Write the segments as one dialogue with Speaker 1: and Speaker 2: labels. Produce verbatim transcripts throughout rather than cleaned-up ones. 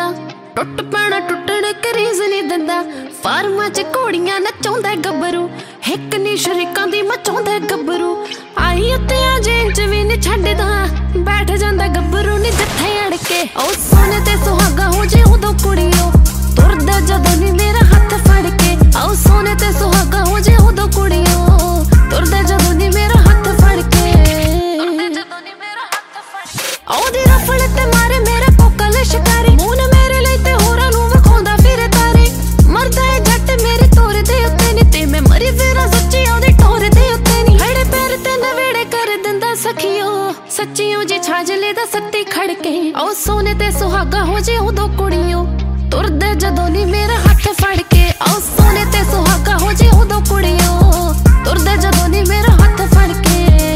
Speaker 1: दिंदा, टुट पैना टुटण करीज नहीं दिंदा। फार्मां च घोड़ियां नचाउंदा गब्बरू, हिक नी शरीकां दी मचाउंदा गब्बरू। आई उत्ते जेल च भी नहीं छड्डदा, बैठ जांदा गब्बरू नी जिथे अड़के। ओ सोने ते सुहागा हो जे उदों कुड़ियो, तुरदा जदों नी मेरा हत्थ फड़ के। ओ सोने ते सुहागा हो जे उदों कुड़ियो, तुरदा जदों नी मेरा हत्थ फड़ के। ओदी रफड़ ते मारे मेरे कोकल शिकारी, मून मेरे लिए ते होरां नूं विखाउंदा फिर तारे। मरदा है जट मेरी तोर दे उत्ते नी, ते मैं मरी फिरां सच्ची ओदी टोर दे उत्ते नी। हड़े पैर ते नवेड़े कर दिंदा सखियो, सच्चियों जी छाजले दा सत्ती खड़के। ओ सोने ते सुहागा हो जे उदों कुड़ियो, तुरदे जदों नी मेरा हत्थ फड़ के। ओ सोने ते सुहागा हो जे उदों कुड़ियो, तुरदे जदों नी मेरा हत्थ फड़ के।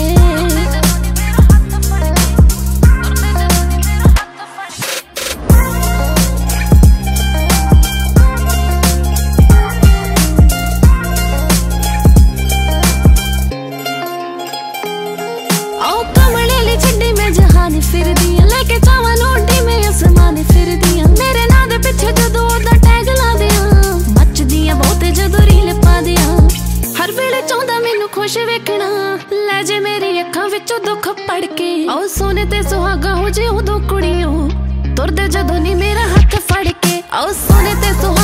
Speaker 1: फिर दियां लेके चावां लोटी में आसमानी फिर दियां, मेरे नां दे पिछे जदों ओदा टैग ला दियां। मचदियां बहुत जदों रील पा दियां, हर वेले चाहुंदा मैनू खुश वेखना, लै जे मेरी अखां विचों दुख पड़ के। ओ सोने ते सुहागा हो जे उदों कुड़ियो, तुरदे जदों नी मेरा हत्थ फड़ के। ओ सोने ते